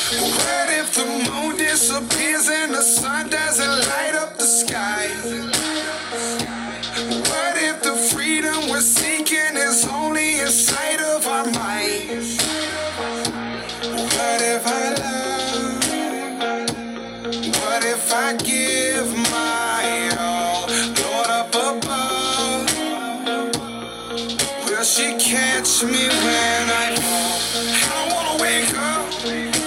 What if the moon disappears and the sun doesn't light up the sky? What if the freedom we're seeking is only inside of our minds? What if I love? What if I give my all? Lord up above, will she catch me when I fall? I wanna wake up